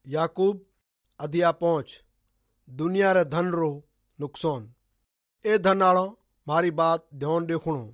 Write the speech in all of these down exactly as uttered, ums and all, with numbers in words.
याकूब अदिया पहुँच दुनिया रे धन रो नुकसान। ए धन आड़ो मारी बात ध्यान देखणो।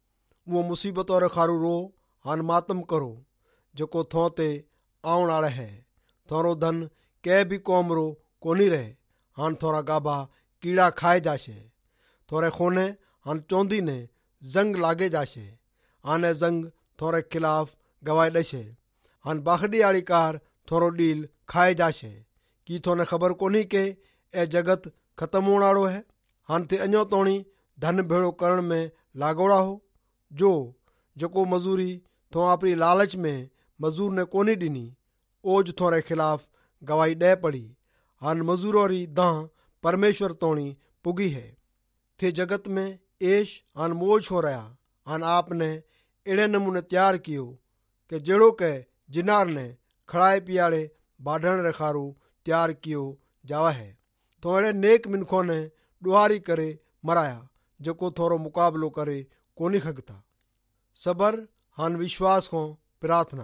वो मुसीबतों रे खारू रो हान मातम करो जको थो ते आउण आड़े है। थोरो धन कै भी कौम रो कोनी रहे हान थोरा गाबा कीड़ा खाए जाशे। थोरे खोने हान चौंदी ने जंग लागे जाशे। हाने जंग थोरे खिलाफ गवाए दशे। हान बाखड़ी आड़ी कार थोरो डील खाए जाशे। की थोने खबर कोनी के ए जगत खत्म होण आड़ो है। हान थे अञो तोणी धन भेड़ो करण में लागोड़ा हो। जो जको मजूरी तो अपनी लालच में मजूर ने कोनी डिनी ओज थोरे खिलाफ गवाही दे पड़ी। हान मजूरों री दाह परमेश्वर तोणी पुगी है। थे जगत में ऐश हान मौज हो रहा। हान आपने एड़े नमूने तैयार कियो कि जेड़ो के जिनार ने खड़ाए पियाड़े बाढ़ण रे खारू तैयार कियो जावा है। तो एड़े नेक मिनखों ने डुहारी करे मराया जको थोरो मुकाबलो करे कोनी खगता। सबर हान विश्वास को प्रार्थना।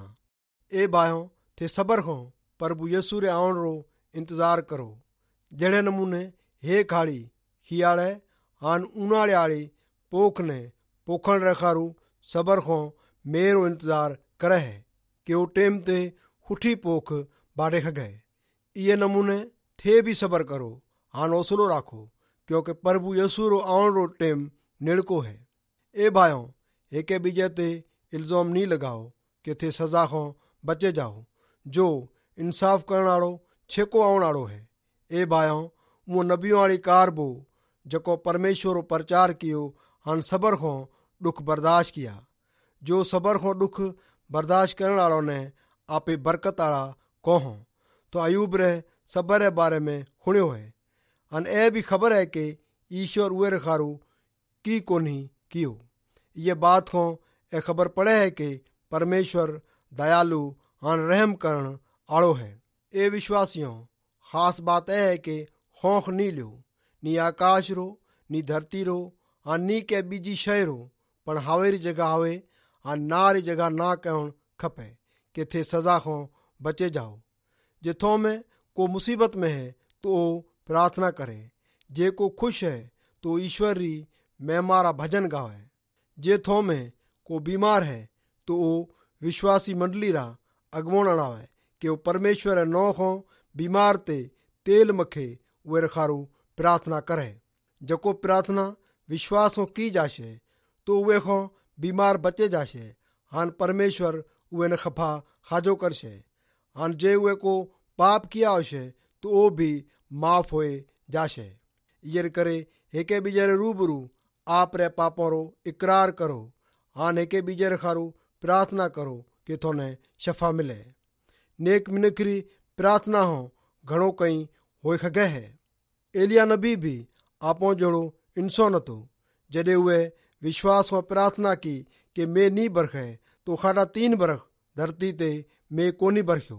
ए भाइयों थे सबर को प्रभु यीशु रे आउण रो इंतजार करो। जेड़े नमूने हे खाड़ी खियाड़े हान उनाड़े आड़ी पोख ने पोखण रे खारू सबर को मेरो इंतजार करे है कि वो टेम ते हुठी पोख बाड़े खगे। ये नमूने थे भी सबर करो हान हौसलो राखो क्योंकि प्रभु यीशु रो आउण रो टेम निड़को है। ए भाइयों एके बीजे ते इल्जाम नहीं लगाओ कि थे सजा को बचे जाओ। जो इंसाफ करण आड़ो छेको आउण आड़ो है। ए भाइयों वो नबियों वाली कार बो जको परमेश्वर रो प्रचार कियो हान सबर को दुख बर्दाश्त किया। जो सबर को दुख बर्दाश्त करण आड़ो ने आपे बरकत आड़ा कहो। तो अयूब रे सबर रे बारे में सुनियो है। अन ए भी खबर है कि ईश्वर उए रे खारू की कोनी कियो। ये बात को ए खबर पड़े है कि परमेश्वर दयालु हान रहम करण आड़ो है। ए विश्वासियों खास बात यह है कि खौफ नी लो नी आकाश रो नी धरती रो हान नी के बीजी शय रो पण हावे री जगह हावे हान ना री जगह ना कहण खपे कि थे सजा को बचे जाओ। जे थो में को मुसीबत में है तो ओ प्रार्थना करे। जे को खुश है तो ईश्वर री महिमा भजन गावे। जे थो में को बीमार है तो ओ विश्वासी मंडली रा अगवण अड़ावे कि वो परमेश्वर नौ को बीमार ते तेल मखे वे खारू प्रार्थना करे। जको प्रार्थना विश्वास की जाशे तो वे को बीमार बचे जाशे हान परमेश्वर वे ने खफा खाजो करशे। हान जे वे को पाप किया होशे तो वो भी माफ होए जाशे। ये करे हेके बीजे रूबरू आप रे पापों रो इकरार करो हान हेके बीजे रे खारू प्रार्थना करो कि थोने शफा मिले। नेक मिनखरी प्रार्थना हो घणो कई होए खगे है। एलिया नबी भी आपो जोड़ो इंसान तो जदे हुए विश्वास हो प्रार्थना की कि मैं नी बरखे तो खाड़ा तीन बरख धरती ते मैं कोनी बरख्यो।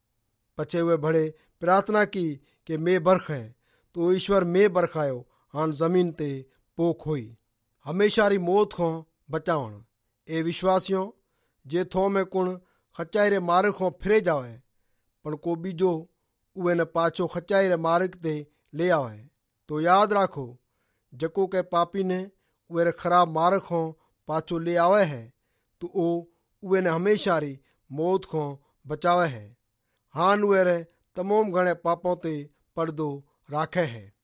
पछे हुए बड़े प्रार्थना की कि मैं बरखे तो ईश्वर मैं बरखायो हान जमीन ते पोख होई। हमेशा री मौत को बचावण। ए विश्वासियों जे थो में कुण खचाई रे मार्ग को फिरे जावे पण को बीजो उहे ने पाछो खचाई रे मार्ग ते ले आवे तो याद राखो जको के पापी ने उहे रे खराब मार्ग को पाछो ले आवे है तो ओ उहे ने हमेशा री मौत को बचावे है। हान उहे रे तमाम घणे पापों ते पर्दो राखे है।